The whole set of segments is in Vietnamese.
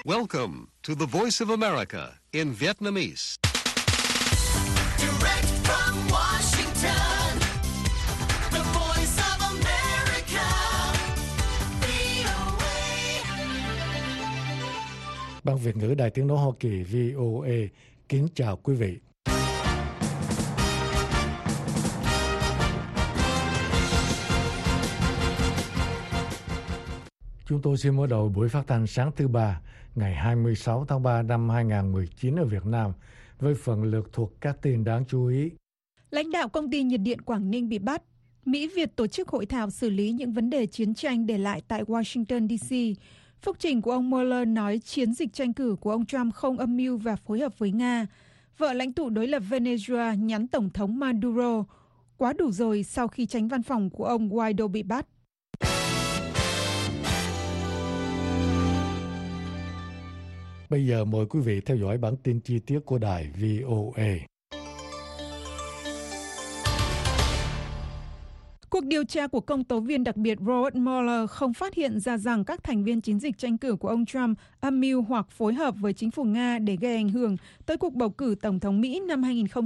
Welcome to the Voice of America in Vietnamese. Direct from Washington, the Voice of America, VOA. Ban Việt ngữ Đài Tiếng nói Hoa Kỳ VOA kính chào quý vị. Chúng tôi xin mở đầu buổi phát thanh sáng thứ Ba, ngày 26 tháng 3 năm 2019 ở Việt Nam, với phần lược thuộc các tin đáng chú ý. Lãnh đạo công ty nhiệt điện Quảng Ninh bị bắt. Mỹ-Việt tổ chức hội thảo xử lý những vấn đề chiến tranh để lại tại Washington, D.C. Phúc trình của ông Mueller nói chiến dịch tranh cử của ông Trump không âm mưu và phối hợp với Nga. Vợ lãnh tụ đối lập Venezuela nhắn Tổng thống Maduro. Quá đủ rồi sau khi tránh văn phòng của ông Guaido bị bắt. Bây giờ mời quý vị theo dõi bản tin chi tiết của đài VOA. Cuộc điều tra của công tố viên đặc biệt Robert Mueller không phát hiện ra rằng các thành viên chiến dịch tranh cử của ông Trump âm mưu hoặc phối hợp với chính phủ Nga để gây ảnh hưởng tới cuộc bầu cử Tổng thống Mỹ năm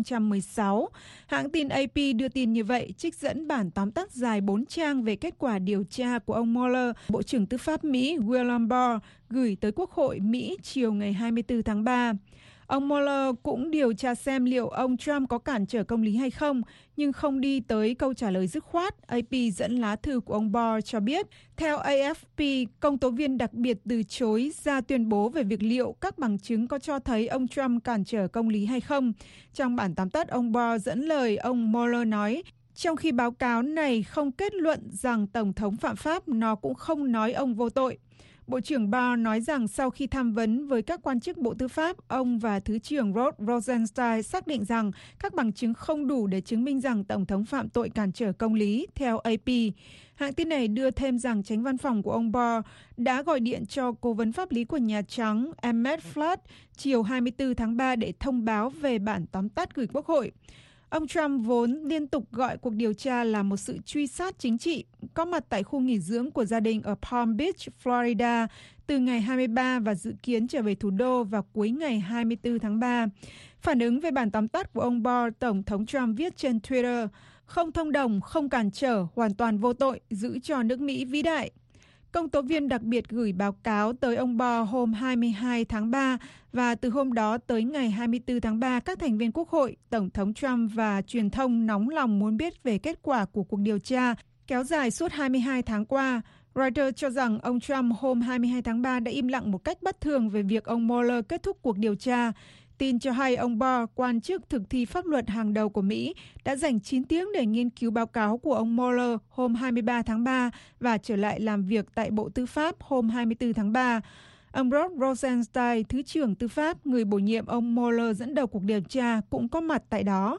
2016. Hãng tin AP đưa tin như vậy, trích dẫn bản tóm tắt dài 4 trang về kết quả điều tra của ông Mueller, Bộ trưởng Tư pháp Mỹ William Barr gửi tới Quốc hội Mỹ chiều ngày 24 tháng 3. Ông Mueller cũng điều tra xem liệu ông Trump có cản trở công lý hay không, nhưng không đi tới câu trả lời dứt khoát. AP dẫn lá thư của ông Barr cho biết, theo AFP, công tố viên đặc biệt từ chối ra tuyên bố về việc liệu các bằng chứng có cho thấy ông Trump cản trở công lý hay không. Trong bản tóm tắt, ông Barr dẫn lời ông Mueller nói, trong khi báo cáo này không kết luận rằng Tổng thống phạm pháp, nó cũng không nói ông vô tội. Bộ trưởng Barr nói rằng sau khi tham vấn với các quan chức Bộ Tư pháp, ông và Thứ trưởng Rod Rosenstein xác định rằng các bằng chứng không đủ để chứng minh rằng Tổng thống phạm tội cản trở công lý, theo AP. Hãng tin này đưa thêm rằng chánh văn phòng của ông Barr đã gọi điện cho cố vấn pháp lý của Nhà Trắng Emmett Flood chiều 24 tháng 3 để thông báo về bản tóm tắt gửi Quốc hội. Ông Trump vốn liên tục gọi cuộc điều tra là một sự truy sát chính trị, có mặt tại khu nghỉ dưỡng của gia đình ở Palm Beach, Florida từ ngày 23 và dự kiến trở về thủ đô vào cuối ngày 24 tháng 3. Phản ứng về bản tóm tắt của ông Barr, Tổng thống Trump viết trên Twitter, không thông đồng, không cản trở, hoàn toàn vô tội, giữ cho nước Mỹ vĩ đại. Công tố viên đặc biệt gửi báo cáo tới ông Barr hôm 22 tháng 3 và từ hôm đó tới ngày 24 tháng 3, các thành viên Quốc hội, Tổng thống Trump và truyền thông nóng lòng muốn biết về kết quả của cuộc điều tra kéo dài suốt 22 tháng qua. Reuters cho rằng ông Trump hôm 22 tháng 3 đã im lặng một cách bất thường về việc ông Mueller kết thúc cuộc điều tra. Tin cho hay ông Barr, quan chức thực thi pháp luật hàng đầu của Mỹ, đã dành 9 tiếng để nghiên cứu báo cáo của ông Mueller hôm 23 tháng 3 và trở lại làm việc tại Bộ Tư pháp hôm 24 tháng 3. Ông Rod Rosenstein, Thứ trưởng Tư pháp, người bổ nhiệm ông Mueller dẫn đầu cuộc điều tra, cũng có mặt tại đó.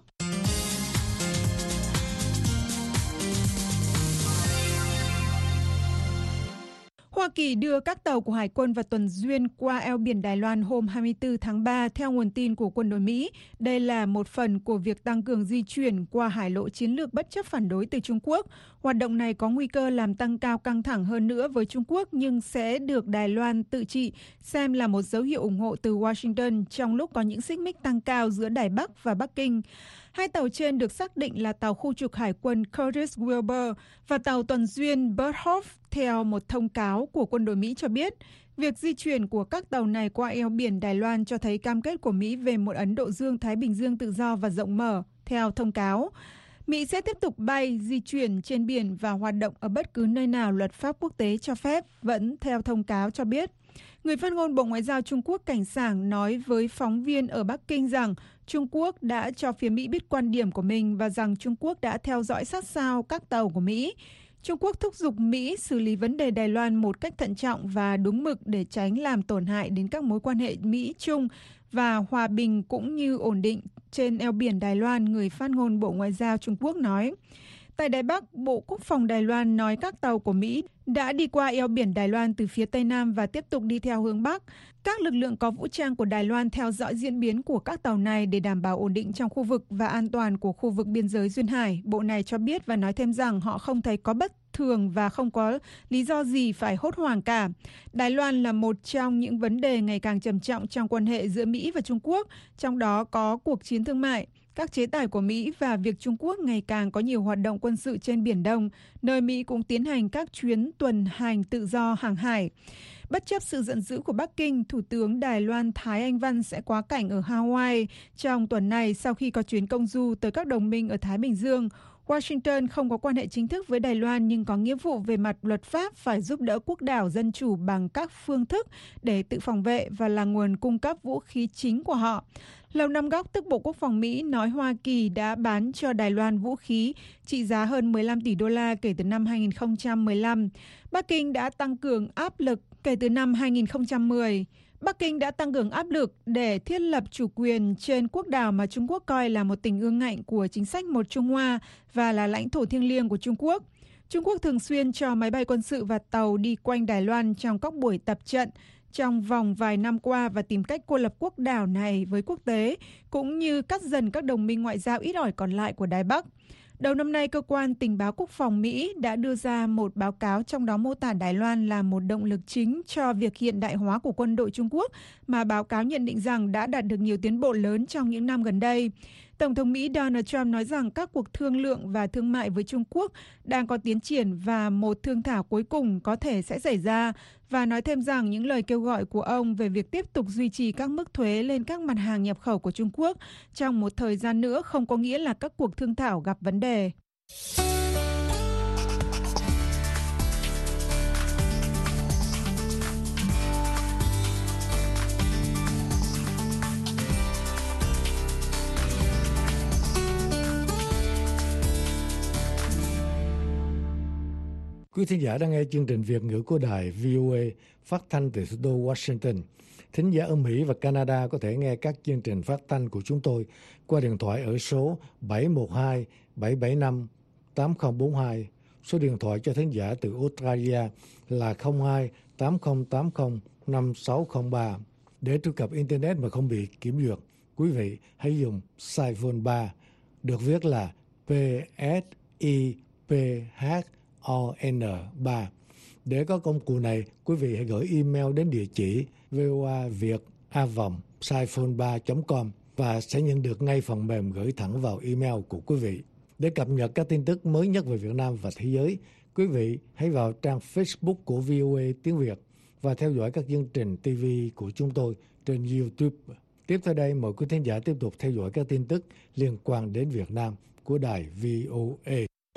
Hoa Kỳ đưa các tàu của Hải quân và tuần duyên qua eo biển Đài Loan hôm 24 tháng 3 theo nguồn tin của quân đội Mỹ. Đây là một phần của việc tăng cường di chuyển qua hải lộ chiến lược bất chấp phản đối từ Trung Quốc. Hoạt động này có nguy cơ làm tăng cao căng thẳng hơn nữa với Trung Quốc nhưng sẽ được Đài Loan tự trị xem là một dấu hiệu ủng hộ từ Washington trong lúc có những xích mích tăng cao giữa Đài Bắc và Bắc Kinh. Hai tàu trên được xác định là tàu khu trục Hải quân Curtis Wilbur và tàu tuần duyên Berthoff, theo một thông cáo của quân đội Mỹ cho biết. Việc di chuyển của các tàu này qua eo biển Đài Loan cho thấy cam kết của Mỹ về một Ấn Độ Dương-Thái Bình Dương tự do và rộng mở, theo thông cáo. Mỹ sẽ tiếp tục bay, di chuyển trên biển và hoạt động ở bất cứ nơi nào luật pháp quốc tế cho phép, vẫn theo thông cáo cho biết. Người phát ngôn Bộ Ngoại giao Trung Quốc Cảnh Sảng nói với phóng viên ở Bắc Kinh rằng Trung Quốc đã cho phía Mỹ biết quan điểm của mình và rằng Trung Quốc đã theo dõi sát sao các tàu của Mỹ. Trung Quốc thúc giục Mỹ xử lý vấn đề Đài Loan một cách thận trọng và đúng mực để tránh làm tổn hại đến các mối quan hệ Mỹ-Trung và hòa bình cũng như ổn định trên eo biển Đài Loan, người phát ngôn Bộ Ngoại giao Trung Quốc nói. Tại Đài Bắc, Bộ Quốc phòng Đài Loan nói các tàu của Mỹ đã đi qua eo biển Đài Loan từ phía Tây Nam và tiếp tục đi theo hướng Bắc. Các lực lượng có vũ trang của Đài Loan theo dõi diễn biến của các tàu này để đảm bảo ổn định trong khu vực và an toàn của khu vực biên giới duyên hải. Bộ này cho biết và nói thêm rằng họ không thấy có bất thường và không có lý do gì phải hốt hoảng cả. Đài Loan là một trong những vấn đề ngày càng trầm trọng trong quan hệ giữa Mỹ và Trung Quốc, trong đó có cuộc chiến thương mại, các chế tài của Mỹ và việc Trung Quốc ngày càng có nhiều hoạt động quân sự trên Biển Đông, nơi Mỹ cũng tiến hành các chuyến tuần hành tự do hàng hải. Bất chấp sự giận dữ của Bắc Kinh, Thủ tướng Đài Loan Thái Anh Văn sẽ quá cảnh ở Hawaii trong tuần này sau khi có chuyến công du tới các đồng minh ở Thái Bình Dương. Washington không có quan hệ chính thức với Đài Loan nhưng có nghĩa vụ về mặt luật pháp phải giúp đỡ quốc đảo dân chủ bằng các phương thức để tự phòng vệ và là nguồn cung cấp vũ khí chính của họ. Lầu Năm Góc, tức Bộ Quốc phòng Mỹ, nói Hoa Kỳ đã bán cho Đài Loan vũ khí trị giá hơn 15 tỷ đô la kể từ năm 2015. Bắc Kinh đã tăng cường áp lực kể từ năm 2010. Bắc Kinh đã tăng cường áp lực để thiết lập chủ quyền trên quốc đảo mà Trung Quốc coi là một tình ương ngạnh của chính sách một Trung Hoa và là lãnh thổ thiêng liêng của Trung Quốc. Trung Quốc thường xuyên cho máy bay quân sự và tàu đi quanh Đài Loan trong các buổi tập trận trong vòng vài năm qua và tìm cách cô lập quốc đảo này với quốc tế, cũng như cắt dần các đồng minh ngoại giao ít ỏi còn lại của Đài Bắc. Đầu năm nay, Cơ quan Tình báo Quốc phòng Mỹ đã đưa ra một báo cáo trong đó mô tả Đài Loan là một động lực chính cho việc hiện đại hóa của quân đội Trung Quốc, mà báo cáo nhận định rằng đã đạt được nhiều tiến bộ lớn trong những năm gần đây. Tổng thống Mỹ Donald Trump nói rằng các cuộc thương lượng và thương mại với Trung Quốc đang có tiến triển và một thương thảo cuối cùng có thể sẽ xảy ra, và nói thêm rằng những lời kêu gọi của ông về việc tiếp tục duy trì các mức thuế lên các mặt hàng nhập khẩu của Trung Quốc trong một thời gian nữa không có nghĩa là các cuộc thương thảo gặp vấn đề. Quý thính giả đang nghe chương trình Việt ngữ của đài VOA phát thanh từ thủ đô Washington. Thính giả ở Mỹ và Canada có thể nghe các chương trình phát thanh của chúng tôi qua điện thoại ở số 712-775-8042. Số điện thoại cho thính giả từ Australia là 02-8080-5603. Để truy cập Internet mà không bị kiểm duyệt, quý vị hãy dùng Saiphone 3, được viết là PSIPHON3. Để có công cụ này, quý vị hãy gửi email đến địa chỉ voaviet@saiphone3.com và sẽ nhận được ngay phần mềm gửi thẳng vào email của quý vị. Để cập nhật các tin tức mới nhất về Việt Nam và thế giới, quý vị hãy vào trang Facebook của VOA tiếng Việt và theo dõi các chương trình TV của chúng tôi trên YouTube. Tiếp theo đây, mời quý thính giả tiếp tục theo dõi các tin tức liên quan đến Việt Nam của đài VOA.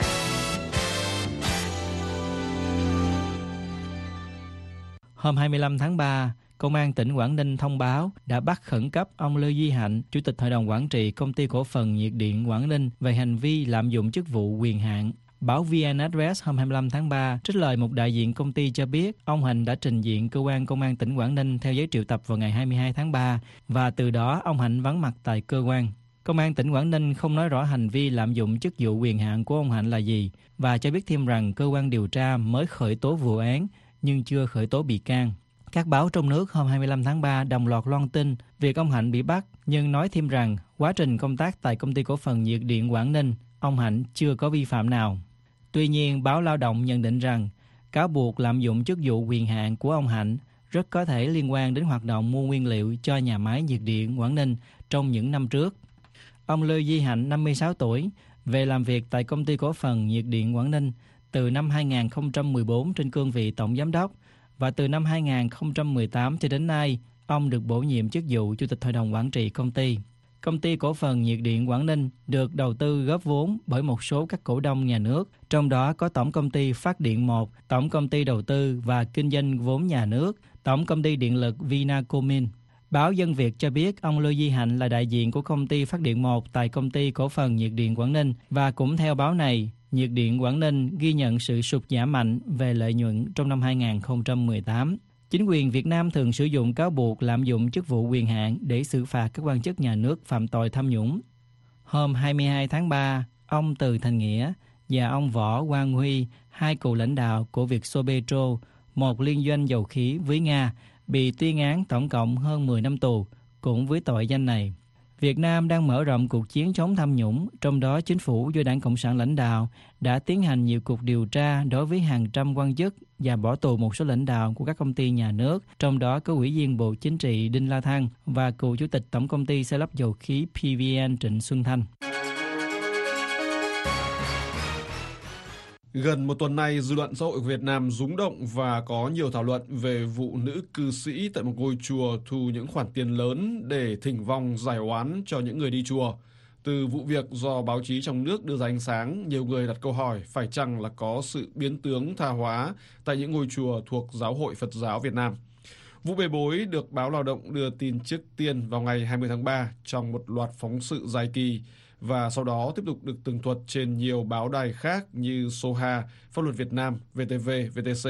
Hôm 25 tháng 3, Công an tỉnh Quảng Ninh thông báo đã bắt khẩn cấp ông Lê Duy Hạnh, Chủ tịch Hội đồng Quản trị Công ty Cổ phần Nhiệt điện Quảng Ninh về hành vi lạm dụng chức vụ quyền hạn. Báo VN Express hôm 25 tháng 3 trích lời một đại diện công ty cho biết ông Hạnh đã trình diện cơ quan công an tỉnh Quảng Ninh theo giấy triệu tập vào ngày 22 tháng 3 và từ đó ông Hạnh vắng mặt tại cơ quan. Công an tỉnh Quảng Ninh không nói rõ hành vi lạm dụng chức vụ quyền hạn của ông Hạnh là gì và cho biết thêm rằng cơ quan điều tra mới khởi tố vụ án nhưng chưa khởi tố bị can. Các báo trong nước hôm 25 tháng 3 đồng loạt loan tin việc ông Hạnh bị bắt, nhưng nói thêm rằng quá trình công tác tại Công ty Cổ phần Nhiệt điện Quảng Ninh, ông Hạnh chưa có vi phạm nào. Tuy nhiên, báo Lao động nhận định rằng cáo buộc lạm dụng chức vụ quyền hạn của ông Hạnh rất có thể liên quan đến hoạt động mua nguyên liệu cho nhà máy nhiệt điện Quảng Ninh trong những năm trước. Ông Lê Duy Hạnh, 56 tuổi, về làm việc tại Công ty Cổ phần Nhiệt điện Quảng Ninh từ năm 2014 trên cương vị tổng giám đốc và từ năm 2018 cho đến nay, ông được bổ nhiệm chức vụ Chủ tịch Hội đồng Quản trị công ty. Công ty Cổ phần Nhiệt điện Quảng Ninh được đầu tư góp vốn bởi một số các cổ đông nhà nước, trong đó có Tổng Công ty Phát điện 1, Tổng Công ty Đầu tư và Kinh doanh vốn nhà nước, Tổng Công ty Điện lực Vinacomin. Báo Dân Việt cho biết ông Lê Duy Hạnh là đại diện của Công ty Phát điện 1 tại Công ty Cổ phần Nhiệt điện Quảng Ninh và cũng theo báo này, Nhiệt điện Quảng Ninh ghi nhận sự sụt giảm mạnh về lợi nhuận trong năm 2018. Chính quyền Việt Nam thường sử dụng cáo buộc lạm dụng chức vụ quyền hạn để xử phạt các quan chức nhà nước phạm tội tham nhũng. Hôm 22 tháng 3, ông Từ Thành Nghĩa và ông Võ Quang Huy, hai cựu lãnh đạo của Vietso Petro, một liên doanh dầu khí với Nga, bị tuyên án tổng cộng hơn 10 năm tù, cũng với tội danh này. Việt Nam đang mở rộng cuộc chiến chống tham nhũng, trong đó chính phủ do Đảng Cộng sản lãnh đạo đã tiến hành nhiều cuộc điều tra đối với hàng trăm quan chức và bỏ tù một số lãnh đạo của các công ty nhà nước, trong đó có Ủy viên Bộ Chính trị Đinh La Thăng và cựu Chủ tịch Tổng công ty xây lắp dầu khí PVN Trịnh Xuân Thanh. Gần một tuần nay, dư luận xã hội của Việt Nam rúng động và có nhiều thảo luận về vụ nữ cư sĩ tại một ngôi chùa thu những khoản tiền lớn để thỉnh vong giải oán cho những người đi chùa. Từ vụ việc do báo chí trong nước đưa ra ánh sáng, nhiều người đặt câu hỏi phải chăng là có sự biến tướng tha hóa tại những ngôi chùa thuộc Giáo hội Phật giáo Việt Nam. Vụ bê bối được báo Lao động đưa tin trước tiên vào ngày 20 tháng 3 trong một loạt phóng sự dài kỳ, và sau đó tiếp tục được tường thuật trên nhiều báo đài khác như Soha, Pháp luật Việt Nam, VTV, VTC.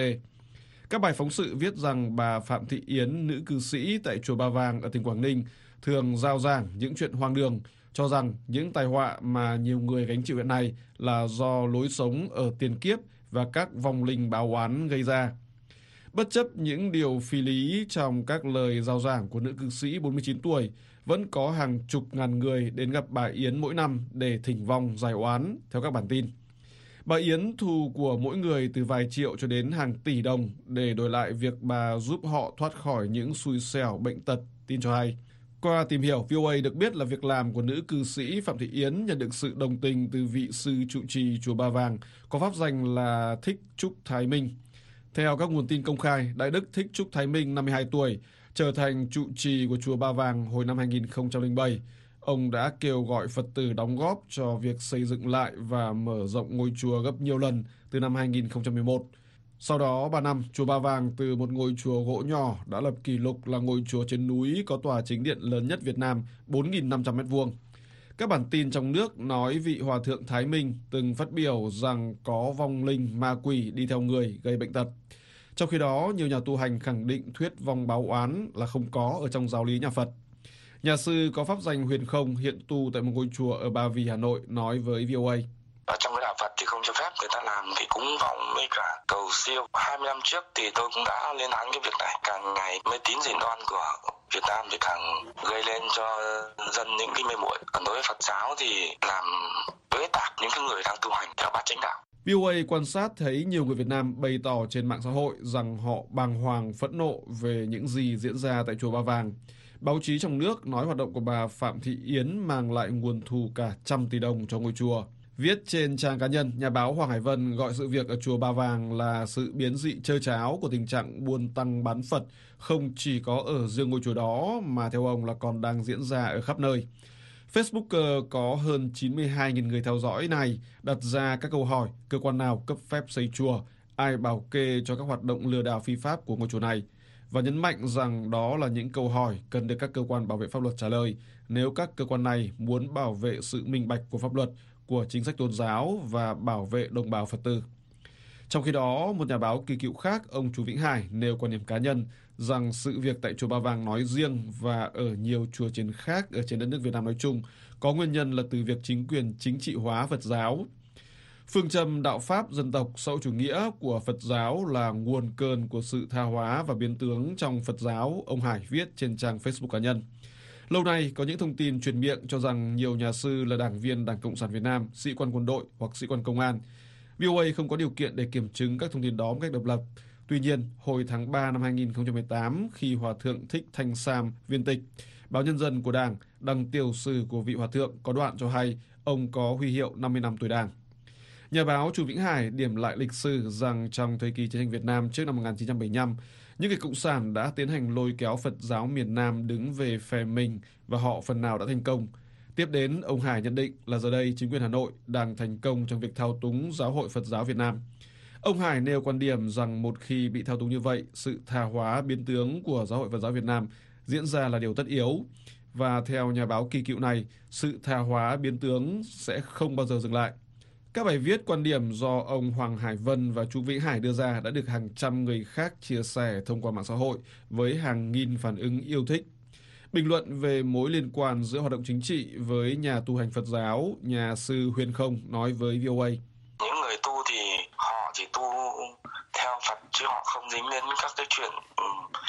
Các bài phóng sự viết rằng bà Phạm Thị Yến, nữ cư sĩ tại chùa Ba Vàng ở tỉnh Quảng Ninh, thường rao giảng những chuyện hoang đường, cho rằng những tai họa mà nhiều người gánh chịu hiện nay là do lối sống ở tiền kiếp và các vong linh báo oán gây ra. Bất chấp những điều phi lý trong các lời rao giảng của nữ cư sĩ 49 tuổi, vẫn có hàng chục ngàn người đến gặp bà Yến mỗi năm để thỉnh vong giải oán, theo các bản tin. Bà Yến thu của mỗi người từ vài triệu cho đến hàng tỷ đồng để đổi lại việc bà giúp họ thoát khỏi những xui xẻo bệnh tật, tin cho hay. Qua tìm hiểu, VOA được biết là việc làm của nữ cư sĩ Phạm Thị Yến nhận được sự đồng tình từ vị sư trụ trì chùa Ba Vàng, có pháp danh là Thích Trúc Thái Minh. Theo các nguồn tin công khai, Đại đức Thích Trúc Thái Minh, 52 tuổi, trở thành trụ trì của chùa Ba Vàng hồi năm 2007. Ông đã kêu gọi Phật tử đóng góp cho việc xây dựng lại và mở rộng ngôi chùa gấp nhiều lần từ năm 2011. Sau đó 3 năm, chùa Ba Vàng từ một ngôi chùa gỗ nhỏ đã lập kỷ lục là ngôi chùa trên núi có tòa chính điện lớn nhất Việt Nam, 4.500 m². Các bản tin trong nước nói vị Hòa thượng Thái Minh từng phát biểu rằng có vong linh ma quỷ đi theo người gây bệnh tật. Trong khi đó, nhiều nhà tu hành khẳng định thuyết vong báo oán là không có ở trong giáo lý nhà Phật. Nhà sư có pháp danh Huyền Không, hiện tu tại một ngôi chùa ở Ba Vì, Hà Nội, nói với VOA. Ở trong cái đạo Phật thì không cho phép người ta làm thì cúng vong với cả cầu siêu. 20 năm trước thì tôi cũng đã lên án cái việc này. Càng ngày mê tín dị đoan của Việt Nam thì càng gây lên cho dân những cái mê muội. Còn đối với Phật giáo thì làm bế tắc những cái người đang tu hành theo bát chánh đạo. VOA quan sát thấy nhiều người Việt Nam bày tỏ trên mạng xã hội rằng họ bàng hoàng, phẫn nộ về những gì diễn ra tại chùa Ba Vàng. Báo chí trong nước nói hoạt động của bà Phạm Thị Yến mang lại nguồn thu cả 100 tỷ đồng cho ngôi chùa. Viết trên trang cá nhân, nhà báo Hoàng Hải Vân gọi sự việc ở chùa Ba Vàng là sự biến dị trơ tráo của tình trạng buôn tăng bán Phật, không chỉ có ở riêng ngôi chùa đó mà theo ông là còn đang diễn ra ở khắp nơi. Facebooker có hơn 92.000 người theo dõi này đặt ra các câu hỏi: cơ quan nào cấp phép xây chùa, ai bảo kê cho các hoạt động lừa đảo phi pháp của ngôi chùa này, và nhấn mạnh rằng đó là những câu hỏi cần được các cơ quan bảo vệ pháp luật trả lời nếu các cơ quan này muốn bảo vệ sự minh bạch của pháp luật, của chính sách tôn giáo và bảo vệ đồng bào Phật tử. Trong khi đó, một nhà báo kỳ cựu khác, ông Chú Vĩnh Hải, nêu quan điểm cá nhân rằng sự việc tại chùa Ba Vàng nói riêng và ở nhiều chùa chiền khác ở trên đất nước Việt Nam nói chung có nguyên nhân là từ việc chính quyền chính trị hóa Phật giáo. Phương châm đạo Pháp dân tộc xã hội chủ nghĩa của Phật giáo là nguồn cơn của sự tha hóa và biến tướng trong Phật giáo, ông Hải viết trên trang Facebook cá nhân. Lâu nay, có những thông tin truyền miệng cho rằng nhiều nhà sư là đảng viên Đảng Cộng sản Việt Nam, sĩ quan quân đội hoặc sĩ quan công an. VOA không có điều kiện để kiểm chứng các thông tin đó một cách độc lập. Tuy nhiên, hồi tháng 3 năm 2018, khi Hòa thượng Thích Thanh Sam viên tịch, Báo Nhân dân của Đảng đăng tiểu sử của vị Hòa thượng có đoạn cho hay ông có huy hiệu 50 năm tuổi Đảng. Nhà báo Chú Vĩnh Hải điểm lại lịch sử rằng trong thời kỳ chiến tranh Việt Nam trước năm 1975, những người cộng sản đã tiến hành lôi kéo Phật giáo miền Nam đứng về phe mình và họ phần nào đã thành công. Tiếp đến, ông Hải nhận định là giờ đây chính quyền Hà Nội đang thành công trong việc thao túng Giáo hội Phật giáo Việt Nam. Ông Hải nêu quan điểm rằng một khi bị thao túng như vậy, sự tha hóa biến tướng của Giáo hội Phật giáo Việt Nam diễn ra là điều tất yếu. Và theo nhà báo kỳ cựu này, sự tha hóa biến tướng sẽ không bao giờ dừng lại. Các bài viết quan điểm do ông Hoàng Hải Vân và chú Vĩnh Hải đưa ra đã được hàng trăm người khác chia sẻ thông qua mạng xã hội với hàng nghìn phản ứng yêu thích. Bình luận về mối liên quan giữa hoạt động chính trị với nhà tu hành Phật giáo, nhà sư Huyền Không nói với VOA. Những người tu thì họ chỉ tu theo Phật chứ họ không dính đến các cái chuyện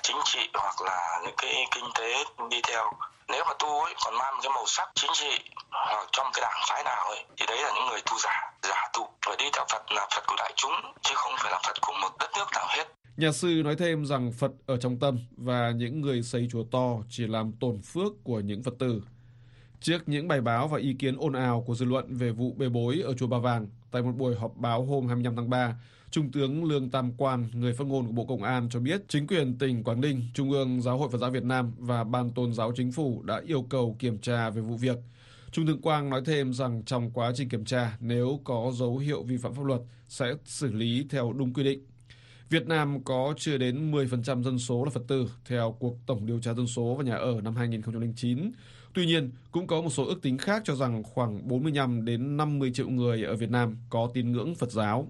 chính trị hoặc là những cái kinh tế đi theo. Nếu mà tu ấy còn mang một cái màu sắc chính trị hoặc trong cái đảng phái nào ấy thì đấy là những người tu giả tu. Và đi theo Phật là Phật của đại chúng chứ không phải là Phật của một đất nước nào hết. Nhà sư nói thêm rằng Phật ở trong tâm và những người xây chùa to chỉ làm tổn phước của những Phật tử. Trước những bài báo và ý kiến ồn ào của dư luận về vụ bê bối ở chùa Ba Vàng, tại một buổi họp báo hôm 25 tháng 3, Trung tướng Lương Tam Quan, người phát ngôn của Bộ Công an cho biết chính quyền tỉnh Quảng Ninh, Trung ương Giáo hội Phật giáo Việt Nam và Ban Tôn giáo Chính phủ đã yêu cầu kiểm tra về vụ việc. Trung tướng Quang nói thêm rằng trong quá trình kiểm tra, nếu có dấu hiệu vi phạm pháp luật sẽ xử lý theo đúng quy định. Việt Nam có chưa đến 10% dân số là Phật tử theo cuộc tổng điều tra dân số và nhà ở năm 2009. Tuy nhiên, cũng có một số ước tính khác cho rằng khoảng 45 đến 50 triệu người ở Việt Nam có tín ngưỡng Phật giáo.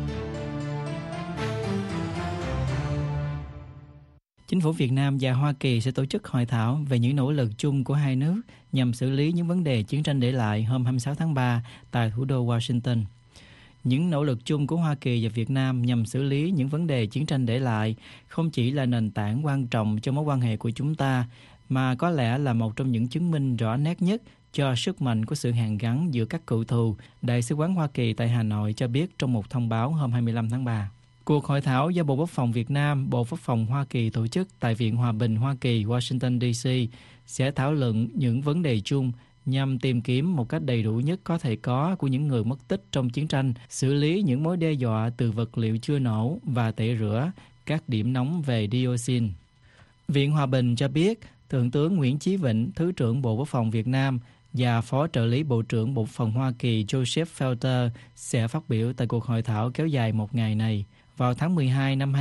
Chính phủ Việt Nam và Hoa Kỳ sẽ tổ chức hội thảo về những nỗ lực chung của hai nước nhằm xử lý những vấn đề chiến tranh để lại hôm 26 tháng 3 tại thủ đô Washington. Những nỗ lực chung của Hoa Kỳ và Việt Nam nhằm xử lý những vấn đề chiến tranh để lại không chỉ là nền tảng quan trọng cho mối quan hệ của chúng ta, mà có lẽ là một trong những chứng minh rõ nét nhất cho sức mạnh của sự hàn gắn giữa các cựu thù, Đại sứ quán Hoa Kỳ tại Hà Nội cho biết trong một thông báo hôm 25 tháng 3. Cuộc hội thảo do Bộ Quốc phòng Việt Nam, Bộ Quốc phòng Hoa Kỳ tổ chức tại Viện Hòa bình Hoa Kỳ, Washington, D.C. sẽ thảo luận những vấn đề chung nhằm tìm kiếm một cách đầy đủ nhất có thể có của những người mất tích trong chiến tranh, xử lý những mối đe dọa từ vật liệu chưa nổ và tẩy rửa các điểm nóng về dioxin. Viện Hòa bình cho biết, Thượng tướng Nguyễn Chí Vịnh, Thứ trưởng Bộ Quốc phòng Việt Nam và Phó trợ lý Bộ trưởng Bộ Quốc phòng Hoa Kỳ Joseph Felter sẽ phát biểu tại cuộc hội thảo kéo dài một ngày này. Vào tháng 12 năm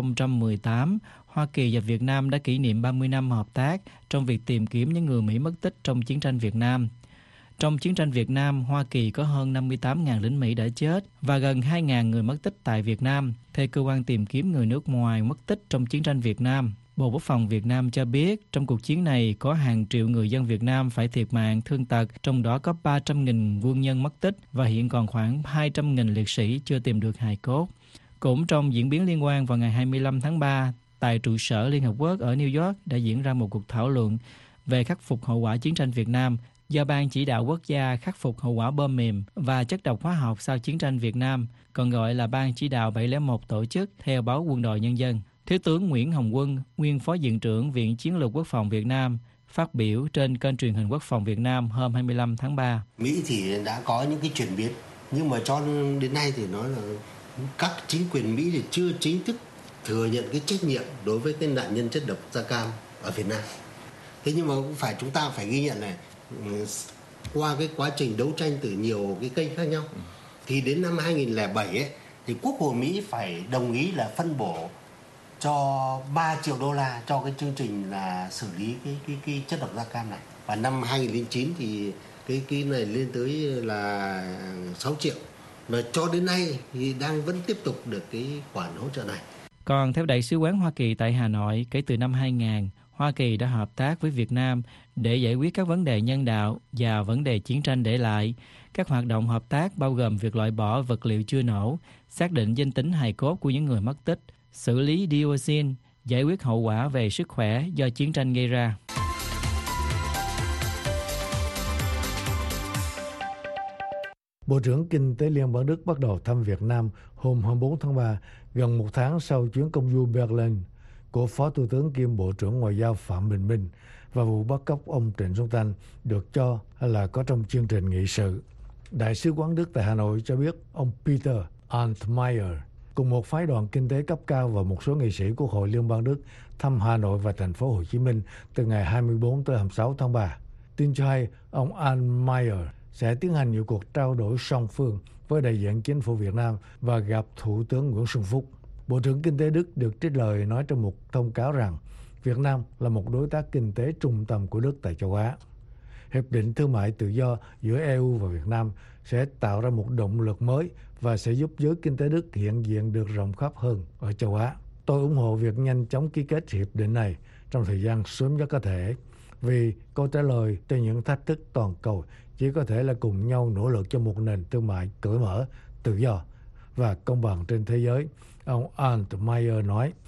2018, Hoa Kỳ và Việt Nam đã kỷ niệm 30 năm hợp tác trong việc tìm kiếm những người Mỹ mất tích trong chiến tranh Việt Nam. Trong chiến tranh Việt Nam, Hoa Kỳ có hơn 58.000 lính Mỹ đã chết và gần 2.000 người mất tích tại Việt Nam, theo cơ quan tìm kiếm người nước ngoài mất tích trong chiến tranh Việt Nam. Bộ Quốc phòng Việt Nam cho biết trong cuộc chiến này có hàng triệu người dân Việt Nam phải thiệt mạng, thương tật, trong đó có 300.000 quân nhân mất tích và hiện còn khoảng 200.000 liệt sĩ chưa tìm được hài cốt. Cũng trong diễn biến liên quan, vào ngày 25 tháng 3, tại trụ sở Liên Hợp Quốc ở New York đã diễn ra một cuộc thảo luận về khắc phục hậu quả chiến tranh Việt Nam do Ban Chỉ đạo Quốc gia khắc phục hậu quả bom mìn và chất độc hóa học sau chiến tranh Việt Nam, còn gọi là Ban Chỉ đạo 701 tổ chức theo báo Quân đội Nhân dân. Thiếu tướng Nguyễn Hồng Quân, nguyên Phó Viện trưởng Viện Chiến lược Quốc phòng Việt Nam, phát biểu trên kênh truyền hình Quốc phòng Việt Nam hôm 25 tháng 3. Mỹ thì đã có những cái chuyển biến, nhưng mà cho đến nay thì nói là các chính quyền Mỹ thì chưa chính thức thừa nhận cái trách nhiệm đối với cái nạn nhân chất độc da cam ở Việt Nam. Thế nhưng mà cũng chúng ta phải ghi nhận này, qua cái quá trình đấu tranh từ nhiều cái kênh khác nhau, thì đến năm 2007 ấy, thì Quốc hội Mỹ phải đồng ý là phân bổ cho 3 triệu đô la cho cái chương trình là xử lý cái chất độc da cam này. Và năm 2009 thì cái này lên tới là 6 triệu. Và cho đến nay thì vẫn tiếp tục được cái khoản hỗ trợ này. Còn theo Đại sứ quán Hoa Kỳ tại Hà Nội, kể từ năm 2000, Hoa Kỳ đã hợp tác với Việt Nam để giải quyết các vấn đề nhân đạo và vấn đề chiến tranh để lại. Các hoạt động hợp tác bao gồm việc loại bỏ vật liệu chưa nổ, xác định danh tính hài cốt của những người mất tích, xử lý dioxin, giải quyết hậu quả về sức khỏe do chiến tranh gây ra. Bộ trưởng Kinh tế Liên bang Đức bắt đầu thăm Việt Nam hôm 24 tháng 3, gần một tháng sau chuyến công du Berlin của Phó Thủ tướng kiêm Bộ trưởng Ngoại giao Phạm Bình Minh và vụ bắt cóc ông Trịnh Xuân Thanh được cho là có trong chương trình nghị sự. Đại sứ quán Đức tại Hà Nội cho biết ông Peter Altmaier cùng một phái đoàn kinh tế cấp cao và một số nghị sĩ Quốc hội Liên bang Đức thăm Hà Nội và thành phố Hồ Chí Minh từ ngày 24 tới 26 tháng 3. Tin cho hay ông Altmaier sẽ tiến hành nhiều cuộc trao đổi song phương với đại diện chính phủ Việt Nam và gặp Thủ tướng Nguyễn Xuân Phúc. Bộ trưởng Kinh tế Đức được trích lời nói trong một thông cáo rằng Việt Nam là một đối tác kinh tế trung tâm của Đức tại châu Á. Hiệp định thương mại tự do giữa EU và Việt Nam sẽ tạo ra một động lực mới và sẽ giúp giới kinh tế Đức hiện diện được rộng khắp hơn ở châu Á. Tôi ủng hộ việc nhanh chóng ký kết hiệp định này trong thời gian sớm nhất có thể, vì câu trả lời cho những thách thức toàn cầu chỉ có thể là cùng nhau nỗ lực cho một nền thương mại cởi mở, tự do và công bằng trên thế giới, ông Altmaier nói.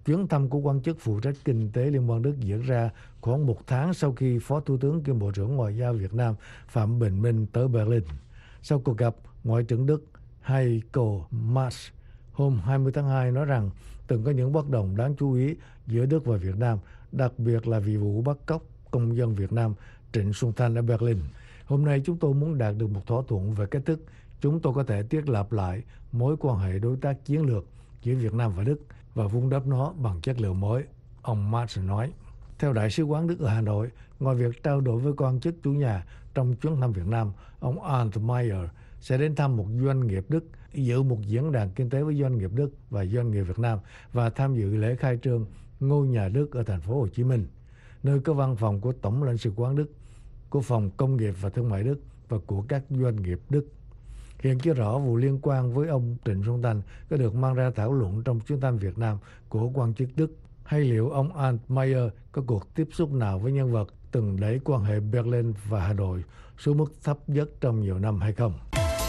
Chuyến thăm của quan chức phụ trách kinh tế Liên bang Đức diễn ra khoảng một tháng sau khi Phó Thủ tướng kiêm Bộ trưởng Ngoại giao Việt Nam Phạm Bình Minh tới Berlin. Sau cuộc gặp, Ngoại trưởng Đức Heiko Maas hôm 20 tháng 2 nói rằng từng có những bất đồng đáng chú ý giữa Đức và Việt Nam, đặc biệt là vì vụ bắt cóc công dân Việt Nam Trịnh Xuân Thanh ở Berlin. Hôm nay chúng tôi muốn đạt được một thỏa thuận về cách thức chúng tôi có thể thiết lập lại mối quan hệ đối tác chiến lược giữa Việt Nam và Đức và vun đắp nó bằng chất liệu mới, ông Maas nói. Theo Đại sứ quán Đức ở Hà Nội, ngoài việc trao đổi với quan chức chủ nhà trong chuyến thăm Việt Nam, ông Arndt Mayer sẽ đến thăm một doanh nghiệp Đức, dự một diễn đàn kinh tế với doanh nghiệp Đức và doanh nghiệp Việt Nam và tham dự lễ khai trương ngôi nhà Đức ở thành phố Hồ Chí Minh, nơi có văn phòng của Tổng lãnh sự quán Đức, của Phòng Công nghiệp và Thương mại Đức và của các doanh nghiệp Đức. Hiện chưa rõ vụ liên quan với ông Trịnh Xuân Thanh có được mang ra thảo luận trong chuyến thăm Việt Nam của quan chức Đức, hay liệu ông Arndt Mayer có cuộc tiếp xúc nào với nhân vật từng đẩy quan hệ Berlin và Hà Nội xuống mức thấp nhất trong nhiều năm hay không.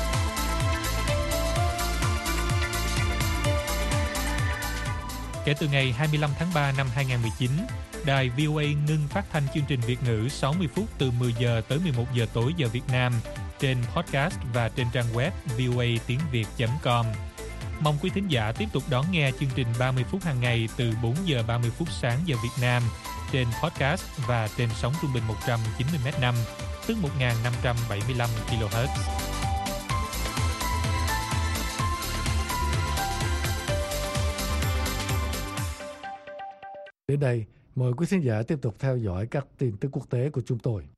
Kể từ ngày 25 tháng 3 năm 2019, đài VOA ngưng phát thanh chương trình Việt ngữ 60 phút từ 10 giờ tới 11 giờ tối giờ Việt Nam trên podcast và trên trang web voatiengviet.com. Mong quý thính giả tiếp tục đón nghe chương trình 30 phút hàng ngày từ 4 giờ 30 phút sáng giờ Việt Nam trên podcast và trên sóng trung bình 190 MHz, tức 1575 kHz. Đến đây, mời quý khán giả tiếp tục theo dõi các tin tức quốc tế của chúng tôi.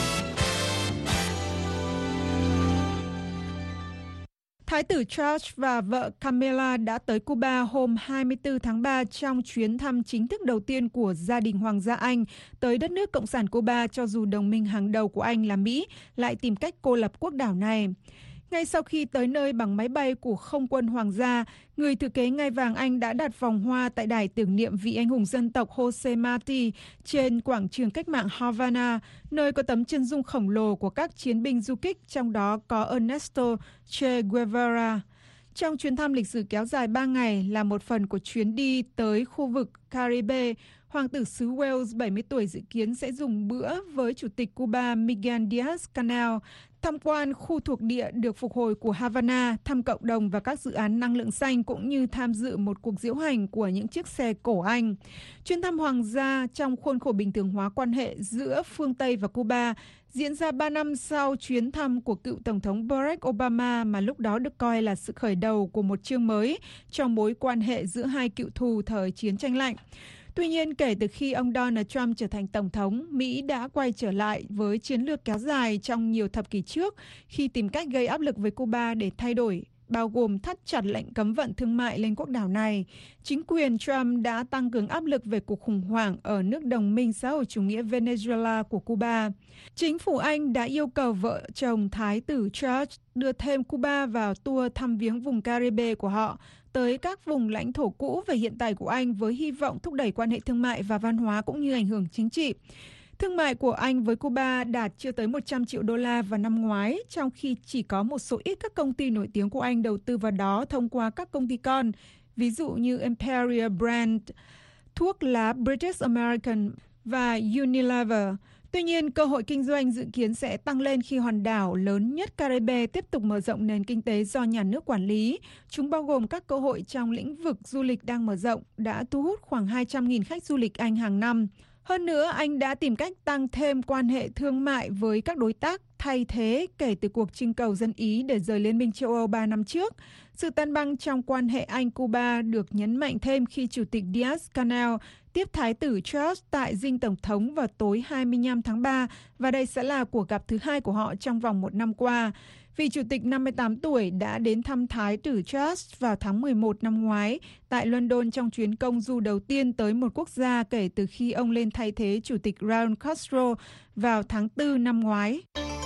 Thái tử Charles và vợ Camilla đã tới Cuba hôm 24 tháng 3 trong chuyến thăm chính thức đầu tiên của gia đình Hoàng gia Anh tới đất nước Cộng sản Cuba, cho dù đồng minh hàng đầu của Anh là Mỹ lại tìm cách cô lập quốc đảo này. Ngay sau khi tới nơi bằng máy bay của không quân hoàng gia, người thừa kế ngai vàng Anh đã đặt vòng hoa tại đài tưởng niệm vị anh hùng dân tộc Jose Marti trên quảng trường cách mạng Havana, nơi có tấm chân dung khổng lồ của các chiến binh du kích, trong đó có Ernesto Che Guevara. Trong chuyến thăm lịch sử kéo dài 3 ngày là một phần của chuyến đi tới khu vực Caribe, Hoàng tử xứ Wales 70 tuổi dự kiến sẽ dùng bữa với Chủ tịch Cuba Miguel Díaz-Canel, tham quan khu thuộc địa được phục hồi của Havana, thăm cộng đồng và các dự án năng lượng xanh, cũng như tham dự một cuộc diễu hành của những chiếc xe cổ Anh. Chuyến thăm hoàng gia trong khuôn khổ bình thường hóa quan hệ giữa phương Tây và Cuba diễn ra 3 năm sau chuyến thăm của cựu Tổng thống Barack Obama, mà lúc đó được coi là sự khởi đầu của một chương mới trong mối quan hệ giữa hai cựu thù thời chiến tranh lạnh. Tuy nhiên, kể từ khi ông Donald Trump trở thành Tổng thống, Mỹ đã quay trở lại với chiến lược kéo dài trong nhiều thập kỷ trước khi tìm cách gây áp lực với Cuba để thay đổi, bao gồm thắt chặt lệnh cấm vận thương mại lên quốc đảo này. Chính quyền Trump đã tăng cường áp lực về cuộc khủng hoảng ở nước đồng minh xã hội chủ nghĩa Venezuela của Cuba. Chính phủ Anh đã yêu cầu vợ chồng Thái tử Charles đưa thêm Cuba vào tour thăm viếng vùng Caribe của họ, tới các vùng lãnh thổ cũ và hiện tại của Anh, với hy vọng thúc đẩy quan hệ thương mại và văn hóa cũng như ảnh hưởng chính trị. Thương mại của Anh với Cuba đạt chưa tới 100 triệu đô la vào năm ngoái, trong khi chỉ có một số ít các công ty nổi tiếng của Anh đầu tư vào đó thông qua các công ty con, ví dụ như Imperial Brand, thuốc lá British American và Unilever. Tuy nhiên, cơ hội kinh doanh dự kiến sẽ tăng lên khi hòn đảo lớn nhất Caribe tiếp tục mở rộng nền kinh tế do nhà nước quản lý. Chúng bao gồm các cơ hội trong lĩnh vực du lịch đang mở rộng, đã thu hút khoảng 200.000 khách du lịch Anh hàng năm. Hơn nữa, Anh đã tìm cách tăng thêm quan hệ thương mại với các đối tác thay thế kể từ cuộc trưng cầu dân Ý để rời Liên minh châu Âu 3 năm trước. Sự tan băng trong quan hệ Anh-Cuba được nhấn mạnh thêm khi Chủ tịch Díaz-Canel tiếp Thái tử Charles tại dinh Tổng thống vào tối 25 tháng 3, và đây sẽ là cuộc gặp thứ hai của họ trong vòng một năm qua. Vị Chủ tịch 58 tuổi đã đến thăm Thái tử Charles vào tháng 11 năm ngoái tại London trong chuyến công du đầu tiên tới một quốc gia kể từ khi ông lên thay thế Chủ tịch Raúl Castro vào tháng 4 năm ngoái.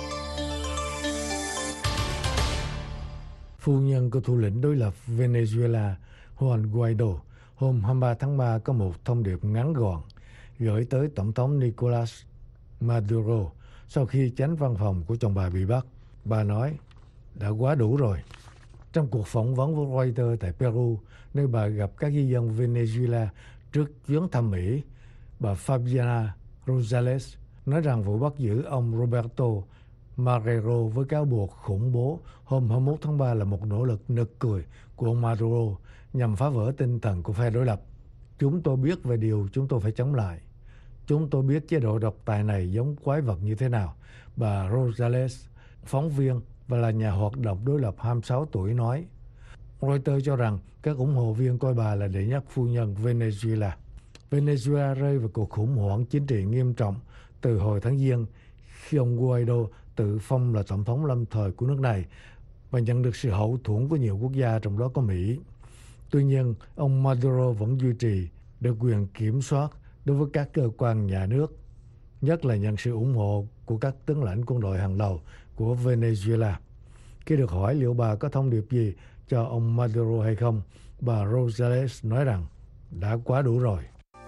Phu nhân của thủ lĩnh đối lập Venezuela Juan Guaido hôm 23 tháng 3 có một thông điệp ngắn gọn gửi tới Tổng thống Nicolas Maduro sau khi chánh văn phòng của chồng bà bị bắt. Bà nói, đã quá đủ rồi. Trong cuộc phỏng vấn với Reuters tại Peru, nơi bà gặp các di dân Venezuela Trước chuyến thăm Mỹ, bà Fabiana Rosales nói rằng vụ bắt giữ ông Roberto Marrero với cáo buộc khủng bố hôm 21 tháng 3 là một nỗ lực nực cười của ông Maduro nhằm phá vỡ tinh thần của phe đối lập. Chúng tôi biết về điều chúng tôi phải chống lại. Chúng tôi biết chế độ độc tài này giống quái vật như thế nào, bà Rosales, phóng viên và là nhà hoạt động đối lập 26 tuổi nói. Reuters cho rằng các ủng hộ viên coi bà là đệ nhất phu nhân Venezuela. Venezuela rơi vào cuộc khủng hoảng chính trị nghiêm trọng từ hồi tháng Giêng khi ông Guaido tự phong là tổng thống lâm thời của nước này và nhận được sự hậu thuẫn của nhiều quốc gia, trong đó có Mỹ. Tuy nhiên, ông Maduro vẫn duy trì được quyền kiểm soát đối với các cơ quan nhà nước, nhất là nhận sự ủng hộ của các tướng lãnh quân đội hàng đầu của Venezuela. Khi được hỏi liệu bà có thông điệp gì cho ông Maduro hay không, bà Rosales nói rằng đã quá đủ rồi.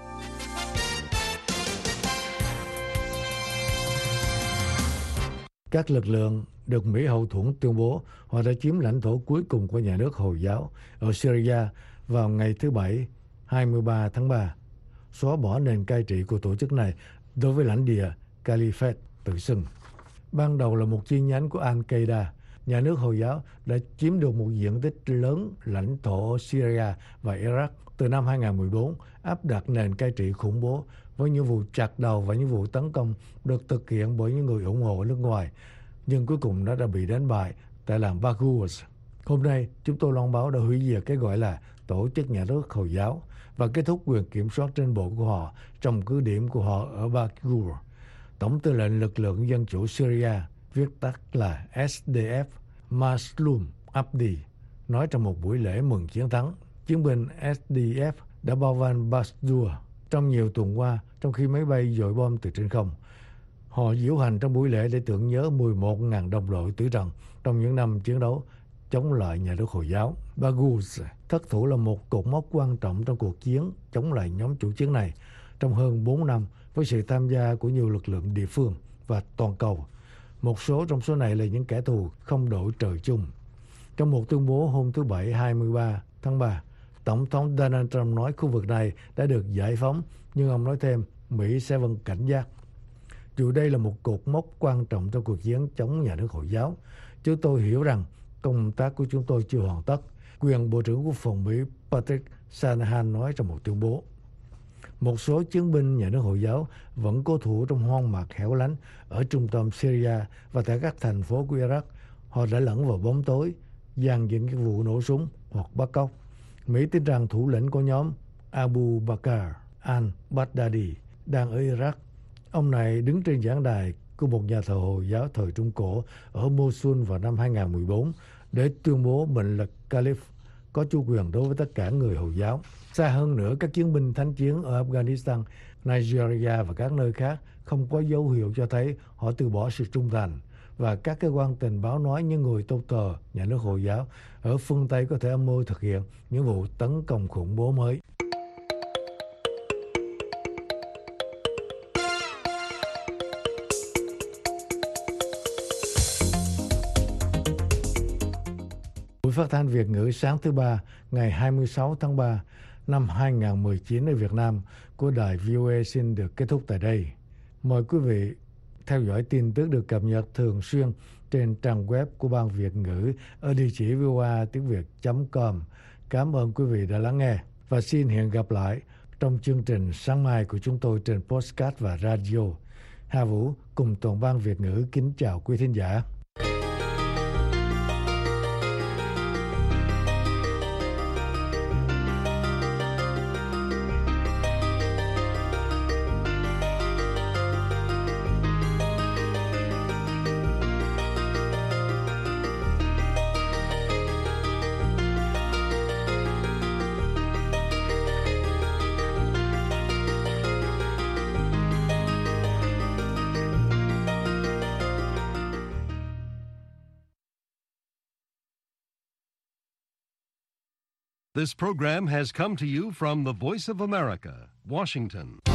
Các lực lượng được Mỹ hậu thuẫn tuyên bố họ đã chiếm lãnh thổ cuối cùng của nhà nước Hồi giáo ở Syria vào ngày thứ Bảy 23 tháng 3, xóa bỏ nền cai trị của tổ chức này đối với lãnh địa Caliphate tự xưng. Ban đầu là một chi nhánh của Al-Qaeda, nhà nước Hồi giáo đã chiếm được một diện tích lớn lãnh thổ Syria và Iraq từ năm 2014, áp đặt nền cai trị khủng bố với những vụ chặt đầu và những vụ tấn công được thực hiện bởi những người ủng hộ ở nước ngoài, nhưng cuối cùng nó đã bị đánh bại tại làng Baghuz. Hôm nay, chúng tôi loan báo đã hủy diệt cái gọi là tổ chức nhà nước Hồi giáo và kết thúc quyền kiểm soát trên bộ của họ trong cứ điểm của họ ở Baghuz. Tổng tư lệnh lực lượng dân chủ Syria, viết tắt là SDF, Maslum Abdi, nói trong một buổi lễ mừng chiến thắng. Chiến binh SDF đã bao vây Basdur trong nhiều tuần qua, trong khi máy bay dội bom từ trên không. Họ diễu hành trong buổi lễ để tưởng nhớ 11.000 đồng đội tử trận trong những năm chiến đấu chống lại nhà nước Hồi giáo. Baghuz thất thủ là một cột mốc quan trọng trong cuộc chiến chống lại nhóm chủ chiến này trong hơn 4 năm với sự tham gia của nhiều lực lượng địa phương và toàn cầu. Một số trong số này là những kẻ thù không đội trời chung. Trong một tuyên bố hôm thứ Bảy 23 tháng 3, Tổng thống Donald Trump nói khu vực này đã được giải phóng, nhưng ông nói thêm Mỹ sẽ vẫn cảnh giác. Dù đây là một cột mốc quan trọng trong cuộc chiến chống nhà nước Hồi giáo, chúng tôi hiểu rằng công tác của chúng tôi chưa hoàn tất, quyền Bộ trưởng Quốc phòng Mỹ Patrick Shanahan nói trong một tuyên bố. Một số chiến binh nhà nước Hồi giáo vẫn cố thủ trong hoang mạc hẻo lánh ở trung tâm Syria và tại các thành phố của Iraq. Họ đã lẫn vào bóng tối, dàn dựng các vụ nổ súng hoặc bắt cóc. Mỹ tin rằng thủ lĩnh của nhóm Abu Bakr al-Baghdadi đang ở Iraq. Ông này đứng trên giảng đài của một nhà thờ Hồi giáo thời Trung Cổ ở Mosul vào năm 2014 để tuyên bố mình là Caliph, có chủ quyền đối với tất cả người Hồi giáo. Xa hơn nữa, các chiến binh thánh chiến ở Afghanistan, Nigeria và các nơi khác không có dấu hiệu cho thấy họ từ bỏ sự trung thành. Và các cơ quan tình báo nói những người tôn thờ nhà nước Hồi giáo ở phương Tây có thể âm mưu thực hiện những vụ tấn công khủng bố mới. Buổi phát thanh Việt ngữ sáng thứ Ba, ngày 26 tháng 3 năm 2019 ở Việt Nam của đài VOA xin được kết thúc tại đây. Mời quý vị theo dõi tin tức được cập nhật thường xuyên trên trang web của Ban Việt ngữ ở địa chỉ voatiếngviet.com. Cảm ơn quý vị đã lắng nghe và xin hẹn gặp lại trong chương trình sáng mai của chúng tôi trên podcast và radio. Hà Vũ cùng toàn ban Việt ngữ kính chào quý thính giả. This program has come to you from the Voice of America, Washington.